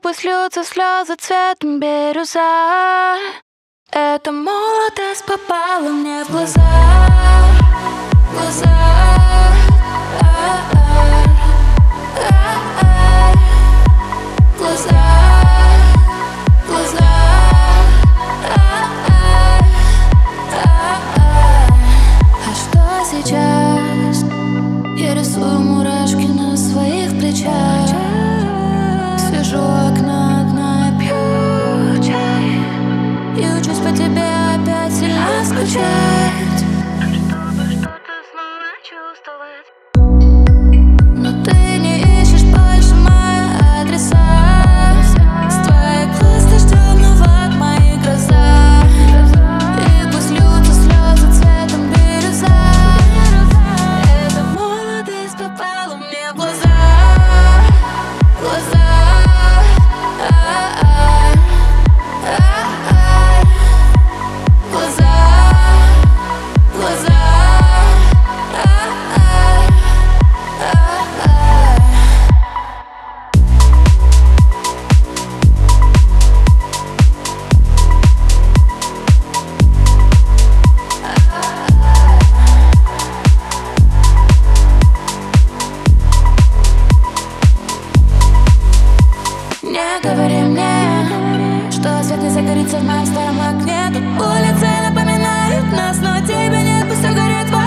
пусть льются слезы цветом бирюза. Эта молодость попала мне в глаза. Глаза. Глаза. Глаза. А что сейчас? Я рисую мурашки на своих плечах. Сижу у окна одна и пью чай. И учусь по тебе опять сильно скучать, чтобы что-то снова чувствовать. Но ты не ищешь больше мои адреса. С твоих глаз дождем от моих гроза. И пусть льются слезы цветом бирюза. Эта молодость попала мне в глаза. Глаза. Не говори мне, что свет не загорится в моем старом окне. Тут улицы напоминают нас, но тебя нет, пусть все горит в